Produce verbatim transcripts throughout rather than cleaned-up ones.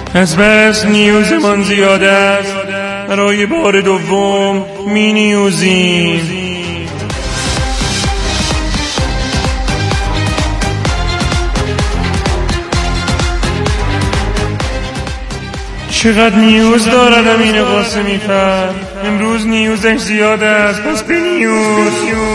از بس نیوزمان زیاد است، برای بار دوم می نیوزیم. چقدر نیوز دارد امین قاسمی فر، امروز نیوزش زیاد است، پس به نیوز.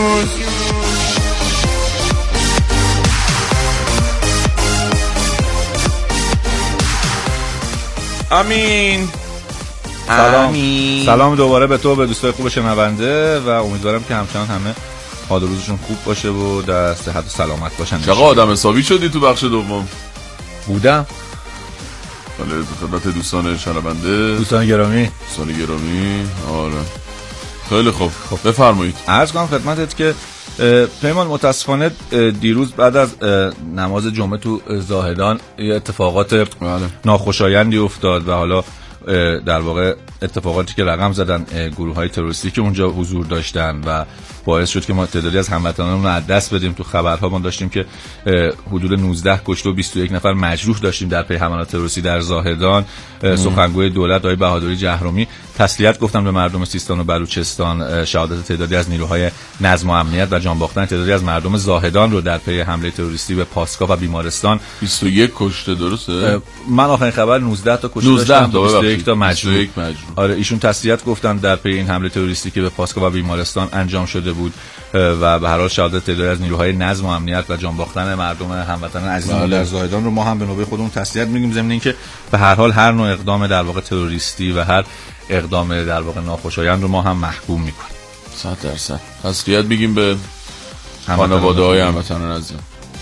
امین سلام سلام دوباره به تو، به دوستای خوب شنونده، و امیدوارم که همچنان همه حال و روزشون خوب باشه و در صحت و سلامت باشن. چقدر آدم حسابی شدی تو بخش دوم؟ بودم. بله، خدمت دوستان شنونده، دوستان گرامی دوستان گرامی آره خیلی خوب. خب بفرمایید. عرض کنم خدمتت که پیمان متاسفانه دیروز بعد از نماز جمعه تو زاهدان یه اتفاقات بله. ناخوشایندی افتاد و حالا در واقع اتفاقاتی که رقم زدن گروه‌های تروریستی که اونجا حضور داشتن و باعث شد که ما تعدادی از هموطنانمون رو از دست بدیم. تو خبرها ما داشتیم که حدود نوزده کشته و بیست و یک نفر مجروح داشتیم در پی حملات تروریستی در زاهدان. سخنگوی دولت آقای بهادری جهرومی تسلیت گفتن به مردم سیستان و بلوچستان. شهادت تعدادی از نیروهای نظم و امنیت و جان باختن تعدادی از مردم زاهدان رو در پی حمله تروریستی به پاسگاه و بیمارستان. بیست و یک کشته درسته؟ من آخرین خبر نوزده تا کشته داشتم، بیست و یک تا مجروح. آره ایشون تسلیت گفتن در پی این حمله تروریستی که به پاسگاه و بیمارستان انجام شده بود و به هر حال شهادت تعدادی از نیروهای نظم و امنیت و جان باختن مردم هموطنان عزیزمون در زاهدان رو ما هم به نوبه خودمون تسلیت میگیم، ضمن اینکه به هر حال هر نوع اقدام در واقع تروریستی و هر اقدام در واقع ناخوشایند رو ما هم محکوم میکنیم. صد درصد تسلیت میگیم به خانواده‌های هموطنان عزیزم.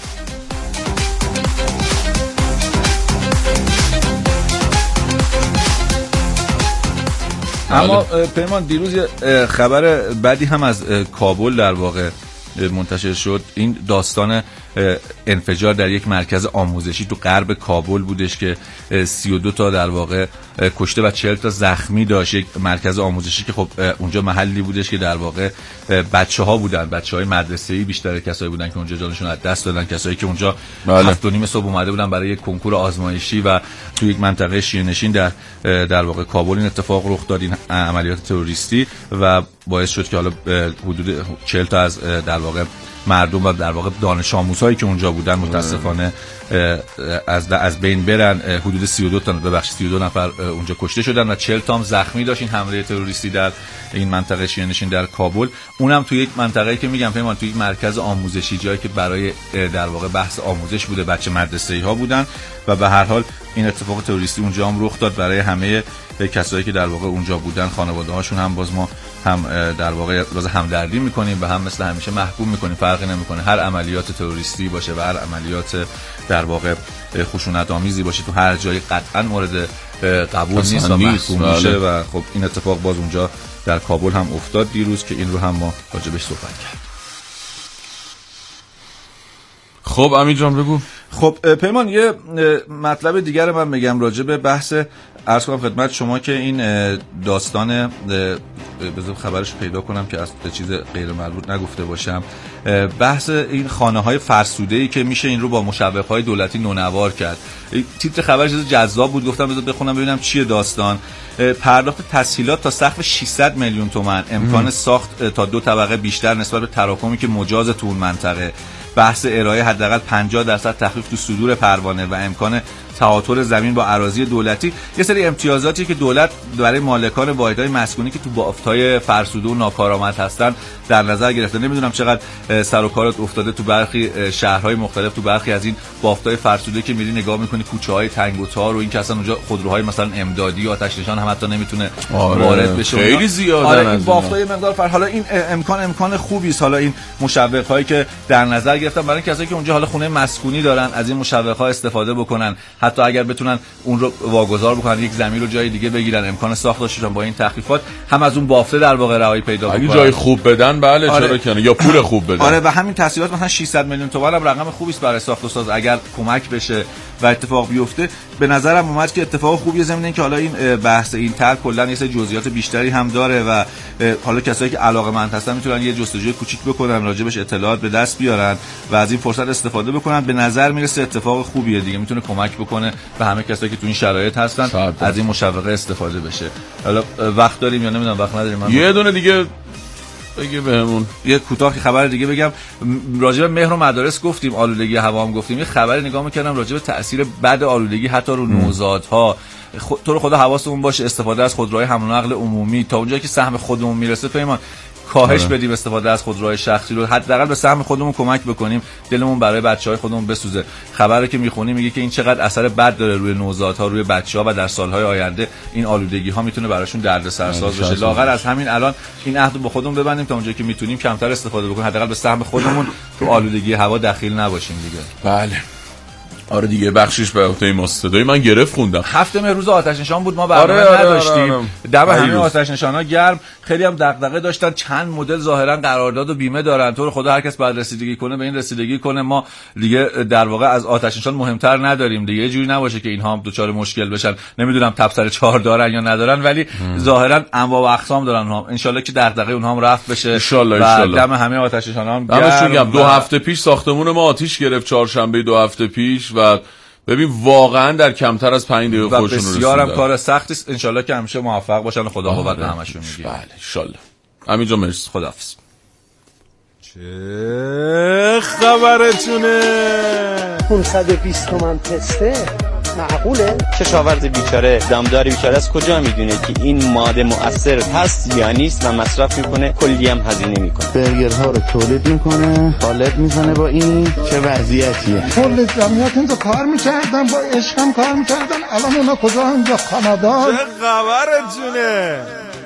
اما پیمان دیروز خبر بعدی هم از کابل در واقع منتشر شد. این داستان انفجار در یک مرکز آموزشی تو غرب کابل بودش که سی و دو تا در واقع کشته و چهل تا زخمی داشت. یک مرکز آموزشی که خب اونجا محلی بودش که در واقع بچه‌ها بودن، بچه‌های مدرسه‌ای بیشتر کسایی بودن که اونجا جانشون از دست دادن، کسایی که اونجا هفت و نیم صبح اومده بودن برای یک کنکور آزمایشی و تو یک منطقه شیرنشین در در واقع کابل این اتفاق رخ داد، این عملیات تروریستی، و باعث شد که حالا حدود چهل تا از در واقع مردم و در واقع دانش آموزهایی که اونجا بودن متاسفانه از از بین برن. حدود سی و دو تا ببخشید سی و دو نفر اونجا کشته شدن و چهل تا هم زخمی داشت این حمله تروریستی در این منطقه شیرنشین در کابل. اونم تو یک منطقه‌ای که میگم پیمان تو یک مرکز آموزشی، جایی که برای در واقع بحث آموزش بوده، بچه مدرسه‌ای ها بودن و به هر حال این اتفاق تروریستی اونجا هم رخ داد. برای همه کسایی که در واقع اونجا بودن، خانواده‌هاشون هم باز ما هم در واقع باز همدردی می‌کنیم و هم مثل همیشه محکوم می‌کنیم. فرقی نمی‌کنه هر عملیات تروریستی باشه و هر عملیات در واقع خشونت‌آمیزی باشه تو هر جایی قطعاً مورد قبول نیست و محکوم میشه و خب این اتفاق باز اونجا در کابل هم افتاد دیروز که این رو هم ما راجبش صحبت کردیم. خب امین جان بگو. خب پیمان یه مطلب دیگر من میگم راجع به بحث، عرض کنم خدمت شما که این داستان، بذار خبرش پیدا کنم که از چیز غیر مربوط نگفته باشم، بحث این خانه‌های فرسوده‌ای که میشه این رو با مشوق‌های دولتی نونوار کرد. تیتر خبرش جذاب بود، گفتم بذار بخونم ببینم چیه داستان. پرداخت تسهیلات تا سقف ششصد میلیون تومان، امکان ساخت تا دو طبقه بیشتر نسبت به تراکمی که مجاز تو اون منطقه، بحث ارائه حداقل پنجاه درصد تخفیف تو صدور پروانه و امکان تعاطر زمین با اراضی دولتی. یه سری امتیازاتی که دولت برای مالکان واحدهای مسکونی که تو بافت‌های فرسوده و ناکارآمد هستن در نظر گرفته. نمیدونم چقدر سر و کارت افتاده تو برخی شهرهای مختلف، تو برخی از این بافت‌های فرسوده که میری نگاه می‌کنی کوچه‌های تنگ و تار و این که اصلا اونجا خودروهای مثلا امدادی و آتش نشان هم حتی نمیتونه آره وارد بشه. خیلی زیاده. آره این بافت‌های مقدار فر حالا این امکان امکان خوبی است. حالا این مشوق‌هایی که در نظر گرفتن برای کسایی که اونجا حالا خونه مسکونی دارن از این مشوق‌ها استفاده بکنن، حتی اگر بتونن اون رو واگذار بکنن، یک زمین رو جای دیگه بگیرن، امکان ساخت داشتن با این تخفیفات هم از اون بافته در واقع رهایی پیدا بکنن. اگه جای خوب بدن بله آره. چرا کنه یا پول خوب بدن. آره و همین تسهیلات مثلا ششصد میلیون تومان هم رقم خوبی است برای ساخت و ساز. اگر کمک بشه و اتفاق بیفته به نظرم اومد که اتفاق خوبیه، ضمن اینکه حالا این بحث این طرح کلا یه سری جزئیات بیشتری هم داره و حالا کسایی که علاقه‌مند هستن میتونن یه جستجوی کوچیک بکنن، راجبش اطلاعات به دست بیارن و از این فرصت استفاده بکنن. به نظر میرسه اتفاق خوبیه دیگه، میتونه کمک بکنه بکنه و همه کسایی که تو این شرایط هستن از این مشوقه استفاده بشه. حالا وقت داریم یا نمیدونم وقت نداریم؟ من یه دونه دیگه بگی بهمون یه کوتاه خبر دیگه بگم. راجع به مهر و مدارس گفتیم، آلودگی هوا هم گفتیم. یه خبری نگاه می‌کردم راجع به تأثیر بد آلودگی حتی رو نوزادها. خود تو رو خدا حواستون باشه استفاده از خودروهای حمل و نقل عمومی تا اونجایی که سهم خودمون میرسه پیمان کاهش بدیم استفاده از خودروهای شخصی رو، حداقل به سهم خودمون کمک بکنیم، دلمون برای بچهای خودمون بسوزه. خبری که میخونیم میگه که این چقدر اثر بد داره روی نوزادها، روی بچه‌ها و در سالهای آینده این آلودگی ها میتونه براشون دردسرساز بشه. لااقل از همین الان این عهد رو با خودمون ببندیم تا اونجایی که میتونیم کمتر استفاده بکنیم، حداقل به سهم خودمون تو آلودگی هوا دخیل نباشیم دیگه. بله آره دیگه بخشش به عهده ماست. صدای من گرفت خوندم. هفته مه روز آتش نشان بود، ما برنامه آره نداشتیم. آره آره دم همه آتش نشان‌ها گرم، خیلی هم دغدغه داشتن. چند مدل ظاهرا قرارداد و بیمه دارن. تو رو خدا هر کس باید رسیدگی کنه به این رسیدگی کنه. ما دیگه در واقع از آتش نشان مهمتر نداریم دیگه. یه جوری نباشه که اینها هم دوچار مشکل بشن. نمیدونم تبصره چهار دارن یا ندارن، ولی ظاهرا انواع و اقسام دارن هم. ان شاءالله که دغدغه اونها هم رفع بشه. ان شاءالله ان شاءالله. دم همه آتش نشان‌ها هم گرم. دو هفته پیش ساختمون ما آتش گرفت، چهارشنبه دو هفته پیش، و ببین واقعا در کمتر از پنج دقیقه خودشون رسیدن. بسیارم کار سختی است. ان شاءالله که همیشه موفق باشن و خدا قوت به همشون میگه. بله ان شاءالله. همینجا مرسی، خداحافظ. چه خبرتونه؟ پانصد و بیست تومن تسته معقوله؟ کشاورز بیچاره، دامدار بیچاره از کجا میدونه که این ماده مؤثر هست یا نیست و مصرف میکنه، کلی هم هزینه میکنه. برگرها رو تولید میکنه، خالد میزنه با این. چه وضعیتیه؟ کل جمعیت اینجا کار میکردن، با عشقم کار میکردن، الان اونا کجا؟ اینجا کانادا. چه خبرتونه؟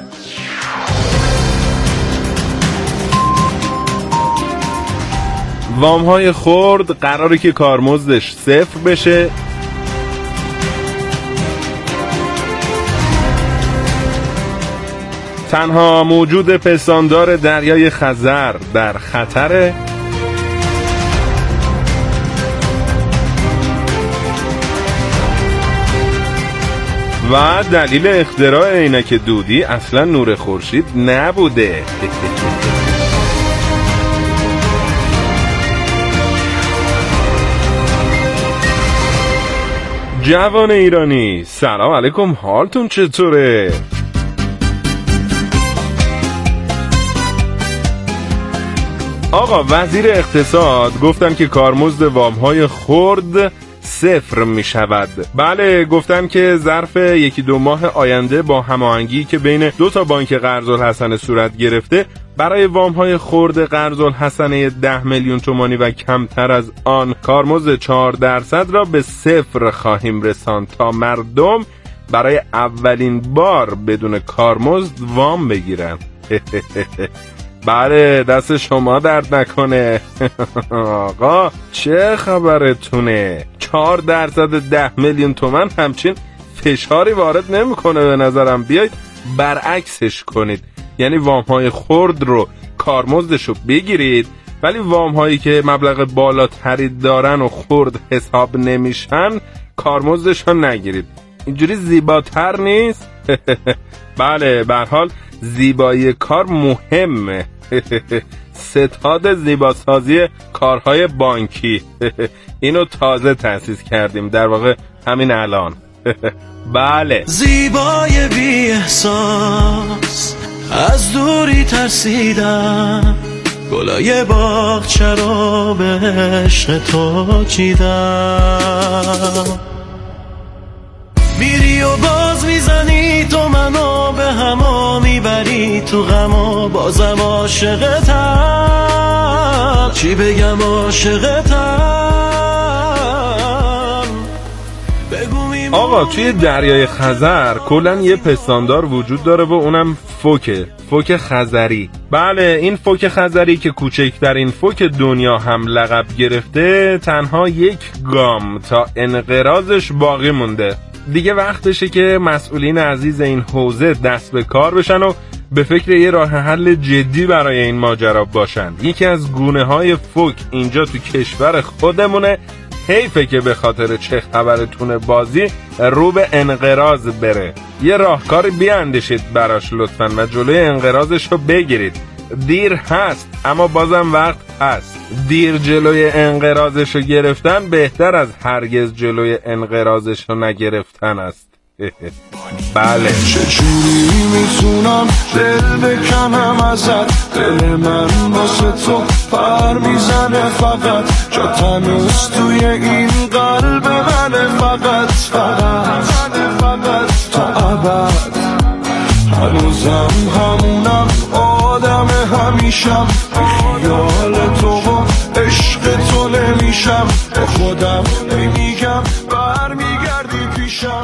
وام‌های خرد قراره که کارمزدش صفر بشه. تنها موجود پستاندار دریای خزر در خطره. و دلیل اختراع عینک دودی اصلا نور خورشید نبوده. جوان ایرانی سلام علیکم، حالتون چطوره؟ آقا وزیر اقتصاد گفتن که کارمزد وام‌های خرد صفر می شود. بله گفتن که ظرف یکی دو ماه آینده با هماهنگی که بین دو تا بانک قرض‌الحسنه صورت گرفته برای وام‌های خرد قرض‌الحسنه ده میلیون تومانی و کمتر از آن کارمزد چهار درصد را به صفر خواهیم رساند تا مردم برای اولین بار بدون کارمزد وام بگیرن. بله دست شما درد نکنه. آقا چه خبرتونه؟ چهار درصد ده میلیون تومن همچین فشاری وارد نمیکنه به نظرم. بیایید برعکسش کنید، یعنی وام های خرد رو کارمزدشو بگیرید، ولی وام هایی که مبلغ بالاتری دارن و خرد حساب نمیشن کارمزدشو نگیرید. اینجوری زیباتر نیست؟ بله به هر حال زیبایی کار مهمه. ستاد زیباسازی کارهای بانکی اینو تازه تأسیس کردیم، در واقع همین الان. بله زیبای بی احساس از دوری ترسیدم، گلای باغچه رو به عشق تو چیدم. میری و باز میزنی تو منو به هما میبری تو غم و بازم عاشقتم. چی بگم عاشقتم؟ بگو میمونی. آقا توی دریای خزر کلن یه پستاندار وجود داره و اونم فوکه، فوک خزری. بله این فوک خزری که کوچکترین فوک دنیا هم لقب گرفته تنها یک گام تا انقراضش باقی مونده. دیگه وقتشه که مسئولین عزیز این حوزه دست به کار بشن و به فکر یه راه حل جدی برای این ماجرا باشن. یکی از گونه های فوک اینجا تو کشور خودمونه. حیفه که به خاطر چه خبرتونه بازی رو به انقراض بره. یه راهکاری بیاندیشید براش لطفاً و جلوی انقراضش رو بگیرید. دیر هست اما بازم وقت هست. دیر جلوی انقراضش رو گرفتن بهتر از هرگز جلوی انقراضش رو نگرفتن است. بله. چجوری میتونم دل بکنم ازت، دل من واسه تو پر میزنه فقط، جا تنوز توی این قلب منه فقط فقط فقط تا ابد. هنوزم همونم آدم همیشم، خیال تو و عشق تو نمیشم، با خودم نمیگم برمیگردی پیشم.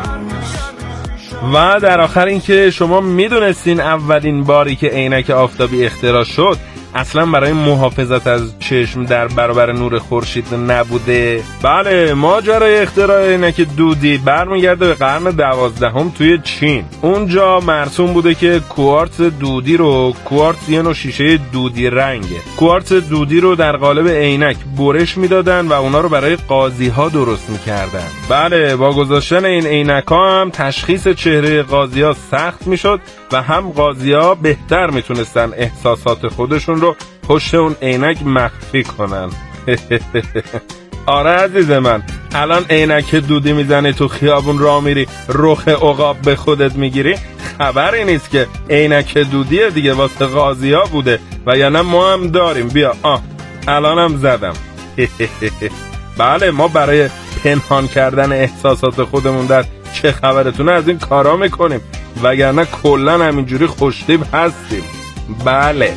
و در آخر این که شما میدونستین اولین باری که عینک آفتابی اختراع شد اصلا برای محافظت از چشم در برابر نور خورشید نبوده؟ بله، ماجرای اختراع عینک دودی برمیگرده به قرن دوازدهم توی چین. اونجا مرسوم بوده که کوارتز دودی رو، کوارتز یه نوع شیشه دودی رنگه، کوارتز دودی رو در قالب عینک برش میدادن و اونا رو برای قاضی ها درست میکردن. بله، با گذاشتن این عینک ها هم تشخیص چهره قاضی ها سخت میشد و هم قاضی ها بهتر میتونستن احساسات خودشون رو پشت اون عینک مخفی کنن. آره عزیز من، الان عینک دودی میزنی تو خیابون راه میری رخ عقاب به خودت میگیری، خبری نیست که عینک دودیه دیگه، واسه قاضی ها بوده و یا نه ما هم داریم. بیا آه الانم زدم. بله، ما برای پنهان کردن احساسات خودمون در چه خبرتونه از این کارا میکنیم، وگرنه کلن همینجوری خوشتیب هستیم. بله.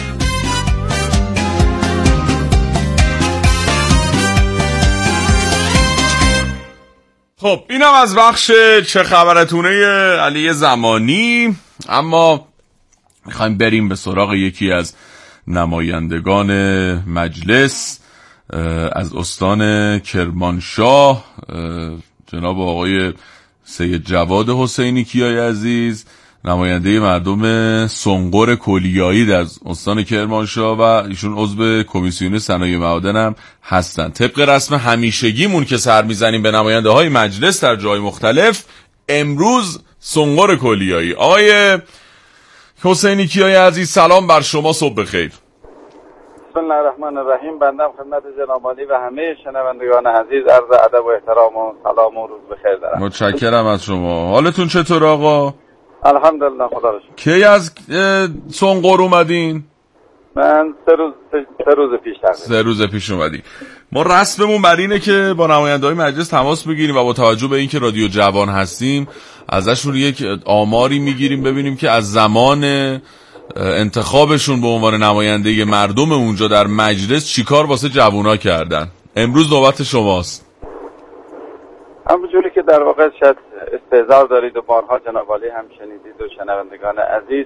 خب اینم از بخش چه خبرتونه علی زمانی. اما میخوایم بریم به سراغ یکی از نمایندگان مجلس از استان کرمانشاه، جناب آقای سید جواد حسینی کیای عزیز، نماینده مردم سنقر کلیایی در استان کرمانشاه و ایشون عضو کمیسیون صنایع معادن هم هستن. طبق رسم همیشگیمون که سر میزنیم به نماینده های مجلس در جای مختلف، امروز سنقر کلیایی. آقای حسینی کیای عزیز، سلام بر شما، صبح بخیر. بسم الله الرحمن الرحیم. بنده خدمت جناب عالی و همه شنوندگان عزیز عرض ادب و احترام و سلام و روز بخیر دارم. متشکرم از شما. حالتون چطور آقا؟ الحمدلله، خدا رو شکر. کی از سنقر اومدین؟ من سه روز سه روز پیش تقریبا. سه روز پیش اومدین. ما رسممون بر اینه که با نماینده‌های مجلس تماس بگیریم و با توجه به اینکه رادیو جوان هستیم ازشون یک آماری میگیریم ببینیم که از زمان انتخابشون به عنوان نماینده مردم اونجا در مجلس چیکار واسه جوونا کردن. امروز نوبت شماست. همونجوری که در واقع شاید استحضار دارید و بارها جناب عالی هم شنیدید و شنوندگان عزیز،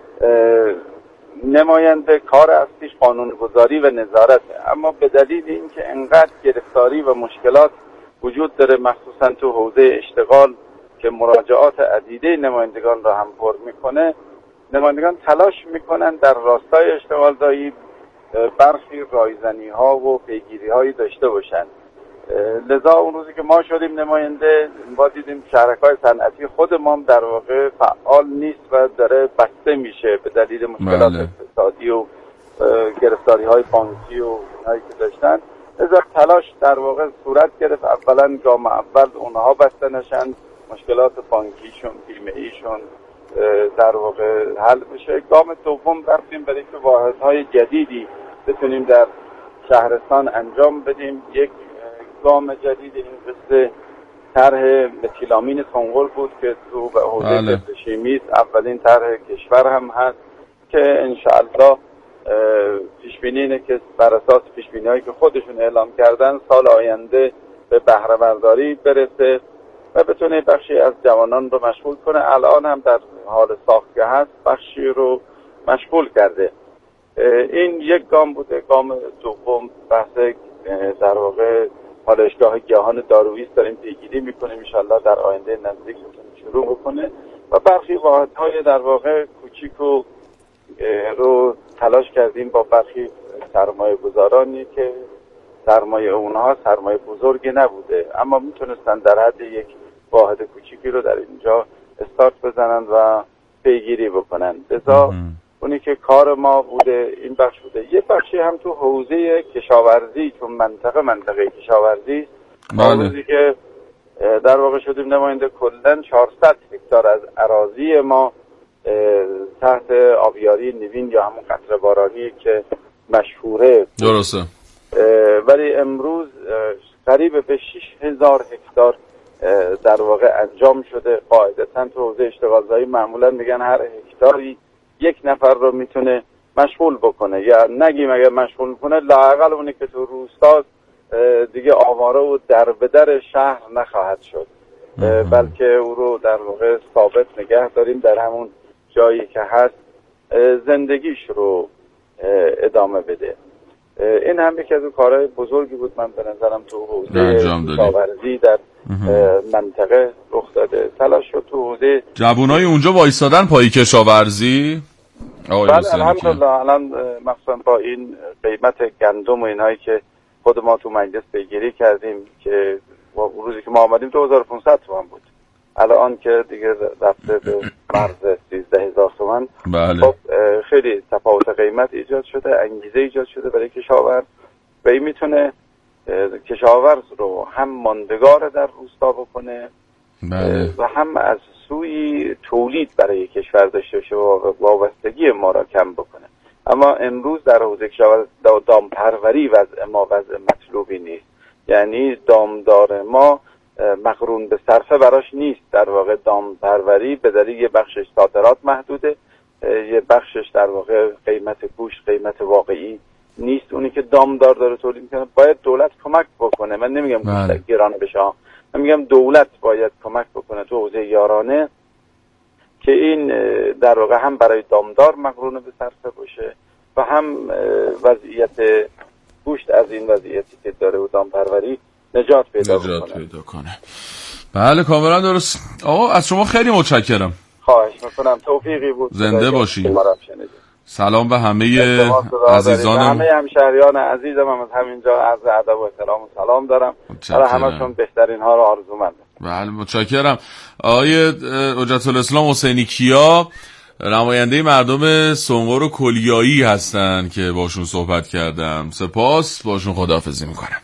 نماینده کار اصلیش قانونگذاری و نظارته، اما به دلیل اینکه انقدر گرفتاری و مشکلات وجود داره مخصوصا تو حوزه اشتغال که مراجعات عدیده نمایندگان را هم پر میکنه، نمایندگان تلاش میکنن در راستای اشتغال دایی برخی رایزنی ها و پیگیری هایی داشته باشن. لذا اون روزی که ما شدیم نماینده، ما دیدیم شرکای صنعتی خود ما هم در واقع فعال نیست و داره بسته میشه به دلیل مشکلات بله. اقتصادی و گرفتاری های بانکی و هایی که داشتن. لذا تلاش در واقع صورت گرفت اولا گام اول اونها بسته نشن، مشکلات بانکیشون بیمه ایشون در واقع حل بشه. گام دوم رفتیم برای که واحدهای جدیدی بتونیم در شهرستان انجام بدیم. یک گام جدید این قصه طرح متیلامین سنقر بود که تو به حوزه شیمی اولین طرح کشور هم هست که انشاءالله پیش بینی اینه که بر اساس پیش بینی‌هایی که خودشون اعلام کردن سال آینده به بهره برداری برسه و بتونه بخشی از جوانان رو مشغول کنه. الان هم در حال ساخت که هست بخشی رو مشغول کرده. این یک گام بوده. گام دوم بحث در واقع پالایشگاه گیاهان دارویست داریم پیگیری میکنیم، انشالله در آینده نزدیک شروع بکنه و برخی واحدهای در واقع کوچیک و رو تلاش کردیم با برخی سرمایه گذارانی که سرمایه اونها سرمایه بزرگی نبوده اما میتونستن در حد یک واحد کوچیکی رو در اینجا استارت بزنن و پیگیری بکنن. لذا اونی که کار ما بوده این بخش بوده. یه بخشی هم تو حوزه کشاورزی، چون منطقه منطقه کشاورزی روزی که در واقع شدیم نماینده کلن چهارصد هکتار از اراضی ما تحت آبیاری نوین یا همون قطره بارانی که مشهوره. درسته. ولی امروز قریب به شش هزار هکتار در واقع انجام شده. قاعدتاً تو حوزه اشتغالزایی معمولا میگن هر هکتاری یک نفر رو میتونه مشغول بکنه، یا نگیم اگر مشغول میکنه لااقل اونی که تو روستاست دیگه آواره و در به در شهر نخواهد شد، بلکه او رو در واقع ثابت نگه داریم در همون جایی که هست زندگیش رو ادامه بده. این هم یکی از اون کارهای بزرگی بود من به نظرم تو حوزه کشاورزی در منطقه رخ داده. تلاش شد تو حوزه جوانای اونجا وایسادن پای کشاورزی. بله الحمدلله الان مخصوصا با این قیمت گندم و اینهایی که خود ما تو مجلس پیگیری کردیم که روزی که ما آمدیم دو هزار و پانصد تومان بود، الان که دیگه رفته به مرز سیزده هزار تومان. بله. خب خیلی تفاوت قیمت ایجاد شده، انگیزه ایجاد شده برای کشاورز و این میتونه کشاورز رو هم ماندگار در روستا بکنه. بله. و هم از سوی تولید برای کشور داشته باشه و وابستگی ما را کم بکنه. اما امروز در حوزه کشاورزی دامپروری وضع ما وضع مطلوبی نیست، یعنی دامدار ما مقرون به صرفه براش نیست. در واقع دامپروری به دلیل یه بخشش صادرات محدوده، یه بخشش در واقع قیمت گوشت قیمت واقعی نیست. اونی که دامدار داره تولید میکنه باید دولت کمک بکنه. من نمیگم گوشت گران بشه، من میگم دولت باید کمک بکنه تو حوزه یارانه که این در واقع هم برای دامدار مقرون به صرفه باشه و هم وضعیت گوشت از این وضعیتی که داره و دامپروری نجات پیدا نجات بکنه. پیدا کنه. بله کاملا درست. آقا از شما خیلی متشکرم. خواهش میکنم، توفیقی بود. زنده باشید. سلام به همه عزیزان، همه همشهریان عزیزم هم از همینجا عرض ادب و احترام و سلام دارم. برای همشون بهترین ها رو آرزومندم. بله متشکرم. آقای حجت الاسلام حسینی کیا نماینده مردم سنقر و کلیایی هستن که باشون صحبت کردم. سپاس، باشون خداحافظی میکنم.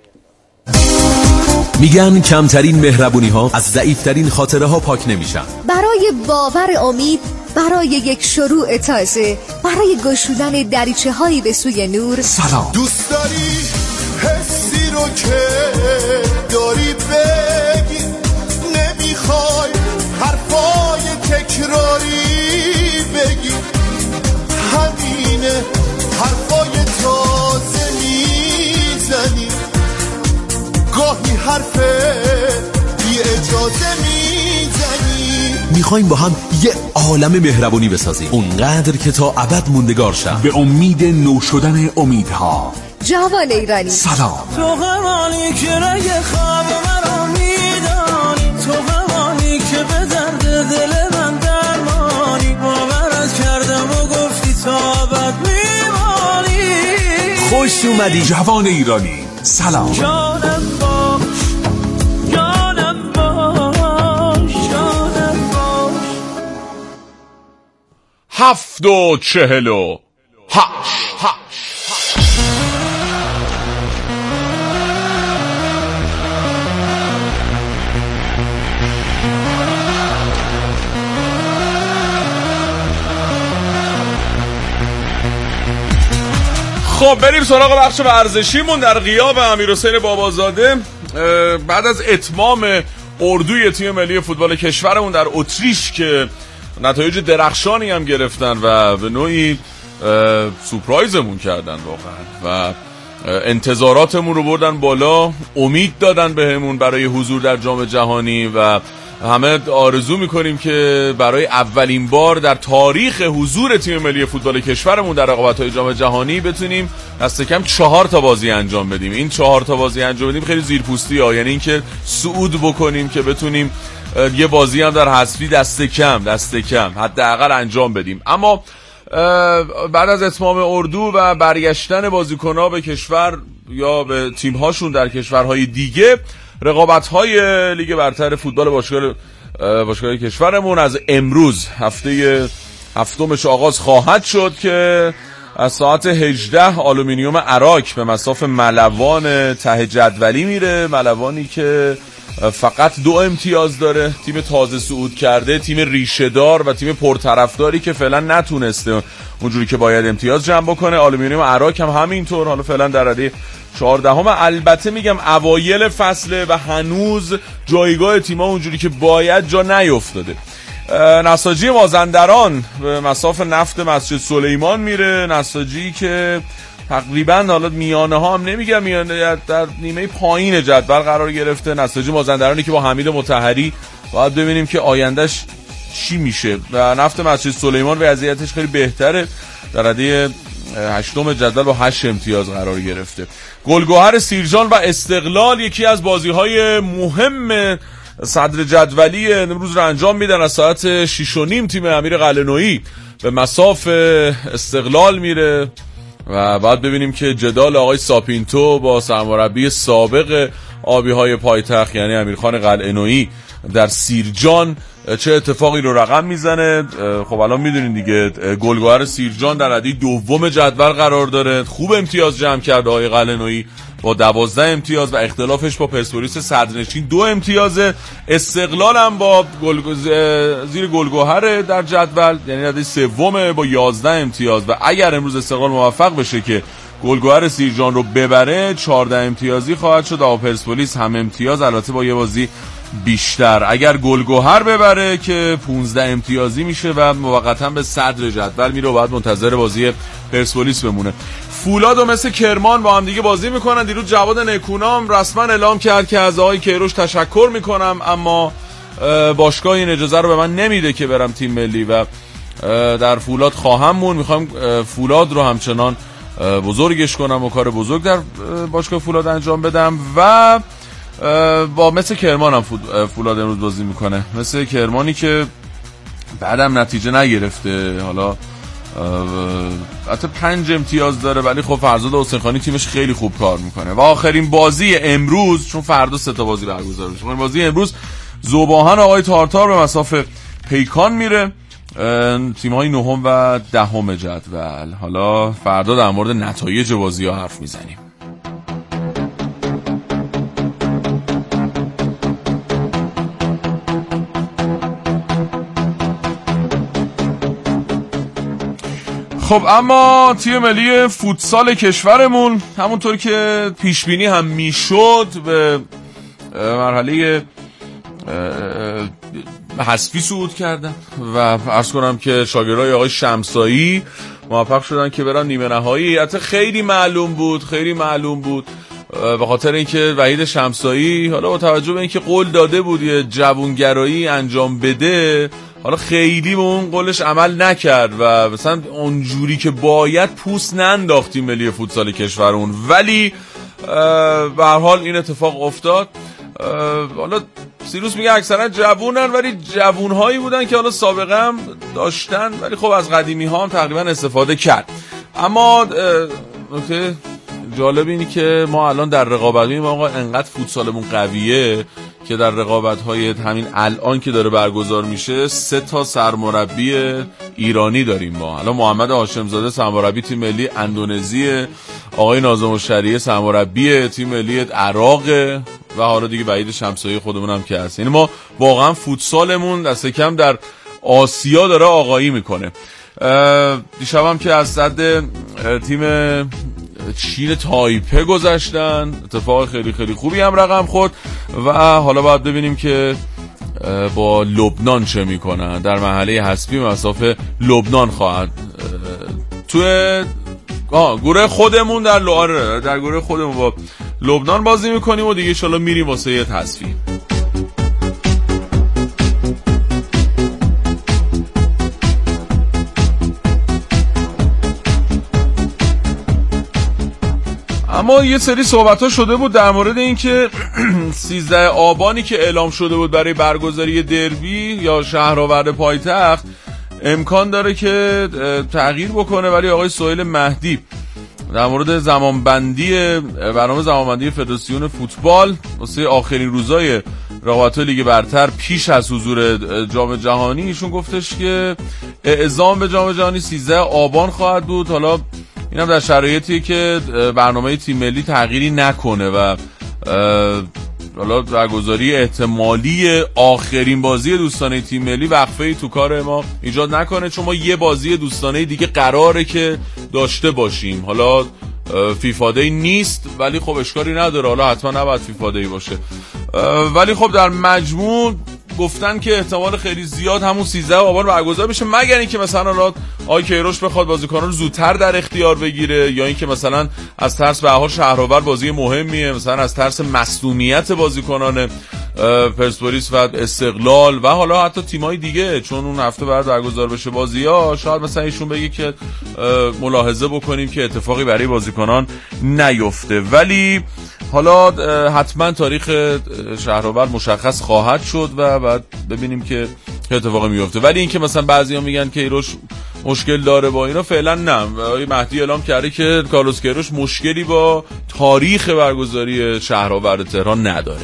میگن کمترین مهربونی ها از ضعیفترین خاطره ها پاک نمیشن. برای باور امید، برای یک شروع تازه، برای گشودن دریچه هایی به سوی نور. سلام. دوست داری حسی رو که داری بگی، نمیخوای حرفای تکراری بگی، همینه حرفای تازه میزنی، گاهی حرف بی اجازه میزنی. میخوایم با هم یه عالم مهربونی بسازیم، اونقدر که تا ابد موندگار شد، به امید نو شدن امیدها. جوان ایرانی سلام. تو همانی که رگ خواب مرا میدانی، تو همانی که به درد دل من درمانی، باورت کردم و گفتی تا ابد میمانی. خوش اومدی جوان ایرانی. سلام. جانم باش، جانم باش، جانم باش. هفت و چهل و هشت خب بریم سراغ بخش ورزشیمون. در غیاب امیرحسین بابازاده بعد از اتمام اردوی تیم ملی فوتبال کشورمون در اتریش که نتایج درخشانی هم گرفتن و به نوعی سورپرایزمون کردن واقعا و انتظاراتمون رو بردن بالا، امید دادن بهمون برای حضور در جام جهانی و همه آرزو میکنیم که برای اولین بار در تاریخ حضور تیم ملی فوتبال کشورمون در رقابت‌های جام جهانی بتونیم دست کم چهار تا بازی انجام بدیم. این چهار تا بازی انجام بدیم خیلی زیرپوستی ها، یعنی اینکه صعود بکنیم که بتونیم یه بازی هم در حذفی دست کم دست کم حداقل انجام بدیم. اما بعد از اتمام اردو و برگشتن بازیکن‌ها به کشور یا به تیم‌هاشون در کشورهای دیگه، رقابت‌های لیگ برتر فوتبال باشگاه باشگاه کشورمون از امروز هفته هفتمش آغاز خواهد شد که از ساعت هجده آلومینیوم عراک به مصاف ملوان ته جدولی میره. ملوانی که فقط دو امتیاز داره، تیم تازه صعود کرده، تیم ریشه‌دار و تیم پرطرفداری که فعلا نتونسته اونجوری که باید امتیاز جمع بکنه. آلومینیوم عراک هم همینطور، حالا فعلا در رده چهاردهم. البته میگم اوایل فصله و هنوز جایگاه تیم‌ها اونجوری که باید جا نیفتاده. نساجی مازندران به مصاف نفت مسجد سلیمان میره. نساجی که تقریبا حالا میانه ها هم نمیگم، میانه در نیمه پایین جدول قرار گرفته. نساجی مازندرانی که با حمید مطهری باید ببینیم که آیندهش چی میشه. و نفت مسجد سلیمان وضعیتش خیلی بهتره، در رده هشتم جدول با هشت امتیاز قرار گرفته. گلگهر سیرجان و استقلال یکی از بازی‌های مهم صدر جدولی امروز رو انجام میدن. از ساعت شش و نیم تیم امیر قلعه‌نویی به مصاف استقلال میره و بعد ببینیم که جدال آقای ساپینتو با سرمربی سابق آبی‌های پایتخت یعنی امیرخان قلعه‌نویی در سیرجان چه اتفاقی رو رقم میزنه. خب الان میدونین دیگه گلگهر سیرجان در رده دوم جدول قرار داره، خوب امتیاز جمع کرده آقای قلعه‌نویی با دوازده امتیاز و اختلافش با پرسپولیس صدرنشین دو امتیازه. استقلال هم با گل... زیر گلگهر در جدول یعنی رده سومه با یازده امتیاز و اگر امروز استقلال موفق بشه که گلگهر سیرجان رو ببره چهارده امتیازی خواهد شد و پرسپولیس هم امتیاز، البته با یه بازی بیشتر. اگر گلگهر ببره که پانزده امتیازی میشه و موقتا به صدر جدول میره و بعد منتظر بازی پرسپولیس بمونه. فولاد و مثل کرمان با هم دیگه بازی میکنن. دیروز جواد نکونام رسما اعلام کرد که از آقای کیروش تشکر میکنم، اما باشگاه این اجازه رو به من نمیده که برم تیم ملی و در فولاد خواهم مون. میخوام فولاد رو همچنان بزرگش کنم و کار بزرگ در باشگاه فولاد انجام بدم و با مثل کرمان هم فولاد امروز بازی میکنه. مثل کرمانی که بعدم نتیجه نگرفته، حالا حتی پنج امتیاز داره ولی خب فرزاد حسینخانی تیمش خیلی خوب کار میکنه. و آخرین بازی امروز، چون فردا سه تا بازی برگزار میشه، بازی امروز ذوباهن آقای تارتار به مصاف پیکان میره، تیم‌های نهم و دهم جدول. حالا فردا در مورد نتایج بازی‌ها حرف میزنیم. خب اما تیم ملی فوتسال کشورمون همونطور که پیش بینی هم میشد به مرحله حذفی صعود کردن و عرض کنم که شاگردای آقای شمسایی موفق شدن که برن نیمه نهایی. حتی خیلی معلوم بود خیلی معلوم بود به خاطر اینکه وحید شمسایی حالا با توجه به اینکه قول داده بود یه جوانگرایی انجام بده، حالا خیلی به اون قولش عمل نکرد و مثلا اونجوری که باید پوست ننداخت تیم ملی فوتسال کشورمون، ولی به هر حال این اتفاق افتاد. حالا سیروس میگه اکثرا جوونن ولی جوونهایی بودن که حالا سابقه هم داشتن ولی خب از قدیمی ها هم تقریبا استفاده کرد. اما نکته جالب اینی که ما الان در رقابت می‌بینیم آقا انقدر فوتسالمون قویه که در رقابت‌های همین الان که داره برگزار میشه سه تا سرمربی ایرانی داریم ما. الان محمد هاشمزاده سرمربی تیم ملی اندونزی، آقای ناظم الشریعه سرمربی تیم ملی عراق و حالا دیگه وحید شمسایی خودمون هم که هست. یعنی ما واقعا فوتسالمون دست کم در آسیا داره آقایی میکنه. دیشب هم که از صد تیم چین تایپه گذاشتن، اتفاق خیلی خیلی خوبی هم رقم خورد و حالا باید ببینیم که با لبنان چه میکنن. در مرحله حذفی مسافه لبنان خواهد توی گروه خودمون در لوار در گروه خودمون با لبنان بازی میکنیم و دیگه ان شاءالله میریم واسه یه حذفی. اما یه سری صحبت ها شده بود در مورد اینکه سیزده آبانی که اعلام شده بود برای برگزاری دربی یا شهرآورد پایتخت امکان داره که تغییر بکنه، ولی آقای سهیل مهدی در مورد زمانبندی برنامه زمانبندی فدراسیون فوتبال واسه آخرین روزای رقابت لیگ برتر پیش از حضور جام جهانی، ایشون گفتش که اعزام به جام جهانی سیزده آبان خواهد بود. حالا اینم در شرایطی که برنامه تیم ملی تغییری نکنه و حالا برگزاری احتمالی آخرین بازی دوستانه تیم ملی وقفه‌ای تو کار ما ایجاد نکنه، چون ما یه بازی دوستانه دیگه قراره که داشته باشیم. حالا فیفا دی نیست ولی خب اشکالی نداره، حالا حتما نباید فیفا دی باشه، ولی خب در مجموع گفتن که احتمال خیلی زیاد همون سیزده آبان برگزار بشه، مگر اینکه مثلا حالا آقای کیروش بخواد بازیکنان رو زودتر در اختیار بگیره، یا اینکه مثلا از ترس به هر حال شهرآور بازی مهمیه، مثلا از ترس مصدومیت بازیکنان پرسپولیس و استقلال و حالا حتی تیمای دیگه، چون اون هفته بعد برگزار بشه بازی‌ها، شاید مثلا ایشون بگه که ملاحظه بکنیم که اتفاقی برای بازیکنان نیفته. ولی حالا حتما تاریخ شهرآور مشخص خواهد شد و بعد ببینیم که چه اتفاقی میفته. ولی اینکه مثلا بعضیا میگن که کیروش مشکل داره با اینا، فعلا نه. آقای مهدی اعلام کرده که کارلوس کیروش مشکلی با تاریخ برگزاری شهرآور تهران نداره.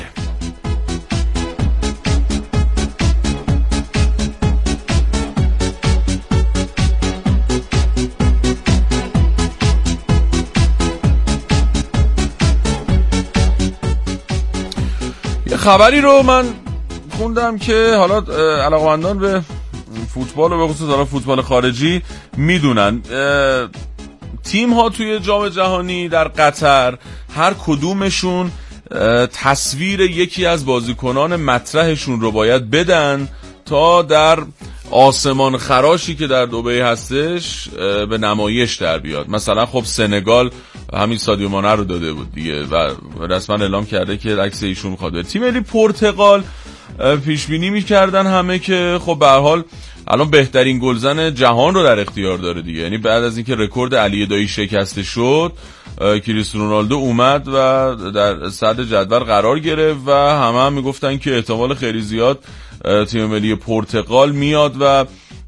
خبری رو من خوندم که حالا علاقه‌مندان به فوتبال و به خصوص حالا فوتبال خارجی میدونن، تیم ها توی جام جهانی در قطر هر کدومشون تصویر یکی از بازیکنان مطرحشون رو باید بدن تا در آسمان خراشی که در دبی هستش به نمایش در بیاد. مثلا خب سنگال همین سادیو مانه رو داده بود دیگه و رسما اعلام کرده که عکس ایشون میخواد بره. تیم ملی پرتغال پیش بینی میکردن همه که خب به هر حال الان بهترین گلزن جهان رو در اختیار داره دیگه، یعنی بعد از اینکه رکورد علی دایی شکسته شد کریستیانو رونالدو اومد و در صدر جدول قرار گرفت و همه هم میگفتن که احتمال خیلی زیاد تیم ملی پرتغال میاد و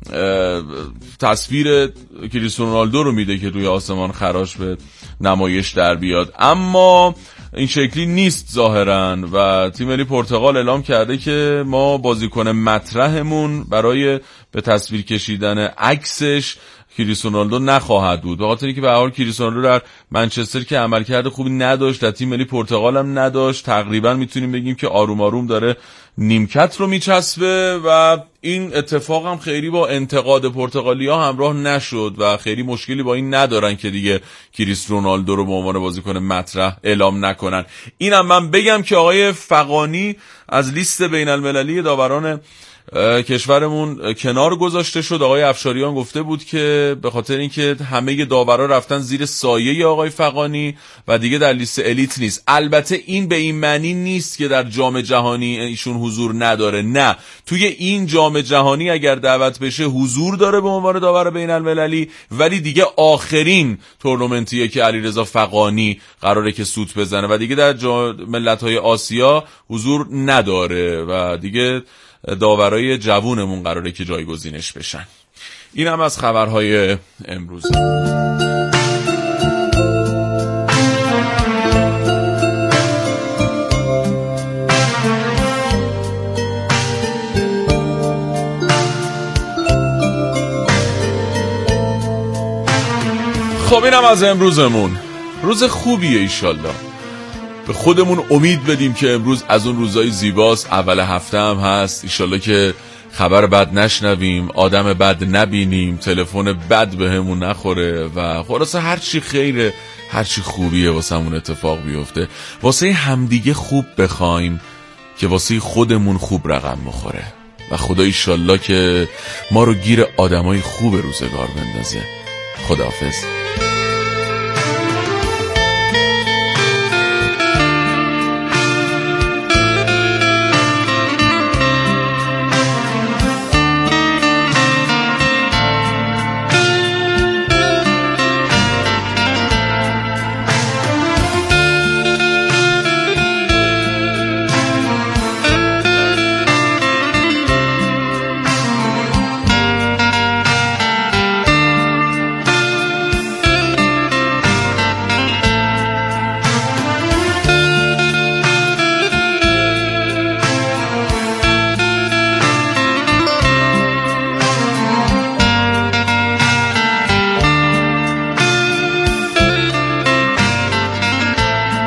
تصویر کریستیانو رونالدو رو میده که روی آسمان خراش به نمایش در بیاد، اما این شکلی نیست ظاهرا و تیم ملی پرتغال اعلام کرده که ما بازیکن مطرحمون برای به تصویر کشیدن عکسش کریستیانو رونالدو نخواهد بود، به خاطر اینکه به هر حال کریستیانو رونالدو در منچستر که عملکرد خوبی نداشت، در تیم ملی پرتغال هم نداشت، تقریبا میتونیم بگیم که آروم آروم داره نیمکت رو میچسبه و این اتفاق هم خیلی با انتقاد پرتغالیا همراه نشد و خیلی مشکلی با این ندارن که دیگه کریستیانو رونالدو رو به عنوان بازیکن مطرح اعلام نکنن. اینم من بگم که آقای فغانی از لیست بین المللی داوران کشورمون کنار گذاشته شد. آقای افشاریان گفته بود که به خاطر اینکه همه داورا رفتن زیر سایه آقای فغانی و دیگه در لیست الیت نیست. البته این به این معنی نیست که در جام جهانی ایشون حضور نداره، نه، توی این جام جهانی اگر دعوت بشه حضور داره به عنوان داور بین المللی، ولی دیگه آخرین تورنمنتیه که علیرضا فغانی قراره که سوت بزنه و دیگه در ملت‌های آسیا حضور نداره و دیگه داورای جوونمون قراره که جایگزینش بشن. این هم از خبرهای امروز. خب این هم از امروزمون. روز خوبیه ایشالله. به خودمون امید بدیم که امروز از اون روزای زیباست، اول هفته هم هست، ایشالله که خبر بد نشنویم، آدم بد نبینیم، تلفن بد به همون نخوره و خلاصه هر چی خیره، هر چی خوبیه واسه همون اتفاق بیفته، واسه همدیگه خوب بخوایم که واسه خودمون خوب رقم بخوره و خدا ایشالله که ما رو گیر آدمای خوب روزگار بندازه. خداحافظ.